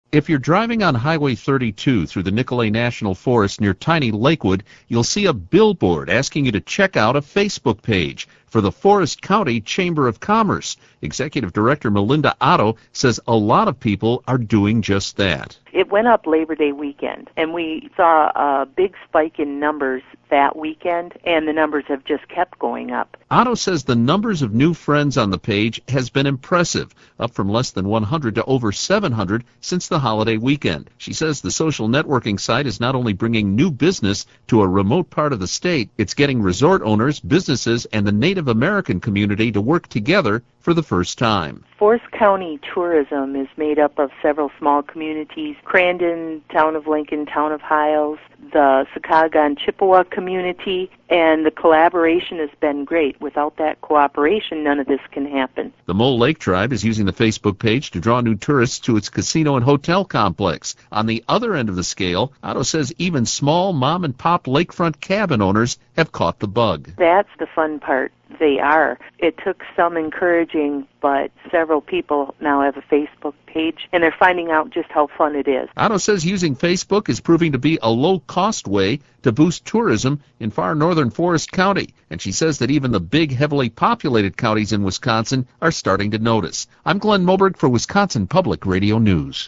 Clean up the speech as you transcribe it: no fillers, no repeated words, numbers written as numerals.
If you're driving on Highway 32 through the Nicolet National Forest near tiny Lakewood, you'll see a billboard asking you to check out a Facebook page for the Forest County Chamber of Commerce. Executive Director Melinda Otto says a lot of people are doing just that. It went up Labor Day weekend, and we saw a big spike in numbers that weekend, and the numbers have just kept going up. Otto says the numbers of new friends on the page has been impressive, up from less than 100 to over 700 since the holiday weekend. She says the social networking site is not only bringing new business to a remote part of the state, it's getting resort owners, businesses, and the Native American community to work together for the first time. Forest County tourism is made up of several small communities: Crandon, Town of Lincoln, Town of Hiles, the Sakagon Chippewa community, and the collaboration has been great. Without that cooperation, none of this can happen. The Mole Lake Tribe is using the Facebook page to draw new tourists to its casino and hotel complex. On the other end of the scale, Otto says even small mom-and-pop lakefront cabin owners have caught the bug. That's the fun part. They are. It took some encouraging, but several people now have a Facebook page, and they're finding out just how fun it is. Otto says using Facebook is proving to be a low-cost way to boost tourism in far northern Forest County, and she says that even the big, heavily populated counties in Wisconsin are starting to notice. I'm Glenn Moberg for Wisconsin Public Radio News.